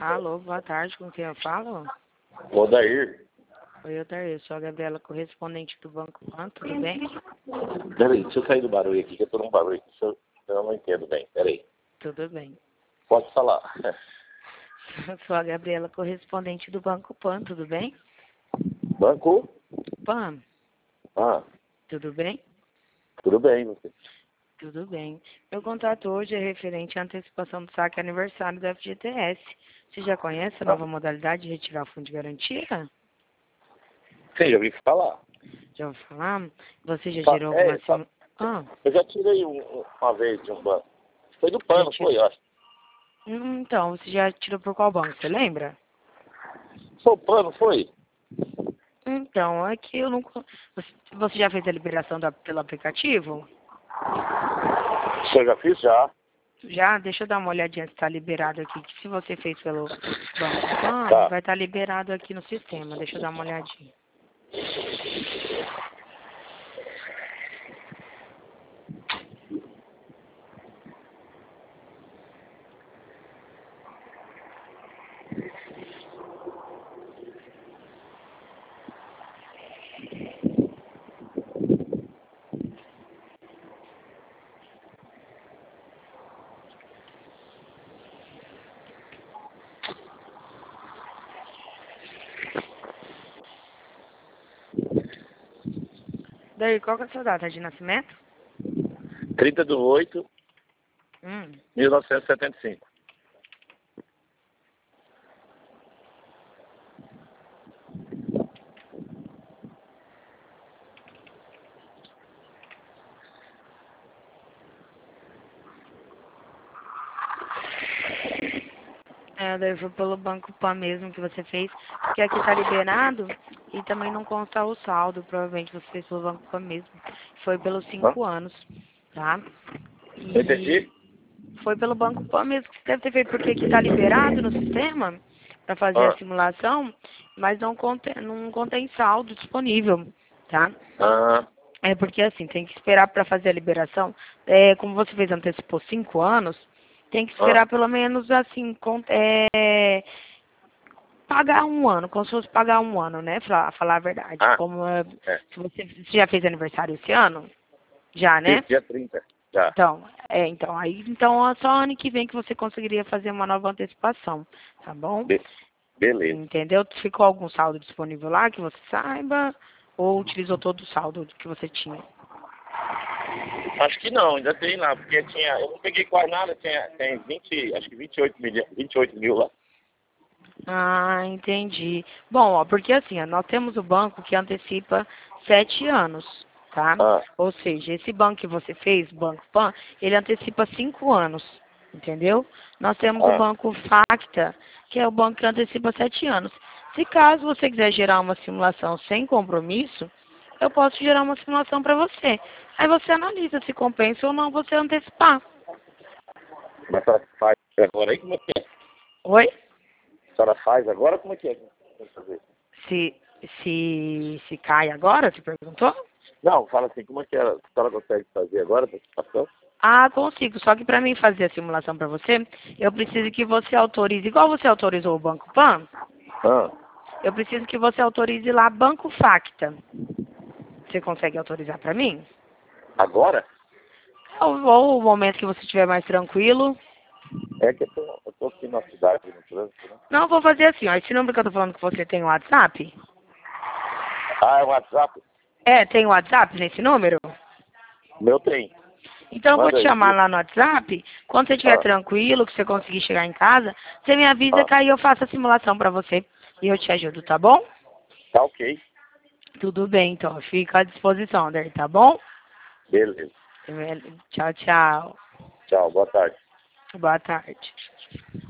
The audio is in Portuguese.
Alô, boa tarde, com quem eu falo? Odair. Oi, Odair, eu sou a Gabriela, correspondente do Banco Pan, tudo bem? Peraí, deixa eu sair do barulho aqui, que eu tô num barulho aqui, eu não entendo bem. Peraí. Tudo bem. Pode falar. Eu sou a Gabriela, correspondente do Banco Pan, tudo bem? Banco? Pan, Ah, tudo bem? tudo bem, você. Tudo bem. Meu contato hoje é referente à antecipação do saque aniversário do FGTS. Você já conhece a nova modalidade de retirar o fundo de garantia? Sim, já ouvi falar. Já ouviu falar? Você já gerou alguma simulação? Eu já tirei uma vez de um banco. Foi do pano, foi, eu acho. Então, você já tirou por qual banco, você lembra? Foi o pano, foi? Então, é que eu não... Você já fez a liberação pelo aplicativo? Eu já fiz, já. Já? Deixa eu dar uma olhadinha se está liberado aqui. Que se você fez pelo Banco Pan, Tá. vai estar liberado aqui no sistema. Deixa eu dar uma olhadinha. Daí, qual que é a sua data de nascimento? 30/8/1975. Daí foi pelo Banco Pan mesmo que você fez, porque aqui está liberado e também não consta o saldo, provavelmente você fez pelo Banco Pan mesmo. Foi pelos 5 anos, tá? E Entendi? foi pelo Banco Pan mesmo que você deve ter feito, porque aqui está liberado no sistema para fazer a simulação, mas não contém saldo disponível, tá? É porque assim, tem que esperar para fazer a liberação. Como você fez antecipou 5 anos, tem que esperar pelo menos assim, pagar um ano, como se fosse pagar um ano, né? Pra falar a verdade. Se você já fez aniversário esse ano? Já, né? Fiz dia 30, já. Então é só ano que vem que você conseguiria fazer uma nova antecipação, tá bom? Beleza. Entendeu? Ficou algum saldo disponível lá que você saiba? Ou utilizou todo o saldo que você tinha? Acho que não, ainda tem lá, porque eu não peguei quase nada, tem 20, acho que 28 mil lá. Ah, entendi. Bom, ó, porque assim, ó, nós temos o banco que antecipa 7 anos, tá? Ou seja, esse banco que você fez, o Banco Pan, ele antecipa 5 anos, entendeu? Nós temos o Banco Facta, que é o banco que antecipa 7 anos. Se caso você quiser gerar uma simulação sem compromisso, eu posso gerar uma simulação para você. Aí você analisa se compensa ou não você antecipar. Mas a senhora faz agora aí, como é que é? Oi? A senhora faz agora, como é que é? Tem que fazer? Se cai agora, você perguntou? Não, fala assim, como é que a senhora consegue fazer agora a participação? Ah, consigo. Só que para mim fazer a simulação para você, eu preciso que você autorize, igual você autorizou o Banco Pan, eu preciso que você autorize lá Banco Facta. Você consegue autorizar para mim? Agora? Ou o momento que você estiver mais tranquilo. É que eu tô aqui na cidade, no trânsito, né? Não, vou fazer assim, ó. Esse número que eu tô falando que você tem o WhatsApp? Ah, é o WhatsApp? Tem o WhatsApp nesse número? O meu tem. Então eu vou Manda te aí, chamar viu? lá no WhatsApp. Quando você estiver tranquilo, que você conseguir chegar em casa, você me avisa que aí eu faço a simulação para você e eu te ajudo, tá bom? Tá ok. Tudo bem, então. Fica à disposição, daí, tá bom? Beleza. Tchau, tchau. Tchau, boa tarde. Boa tarde.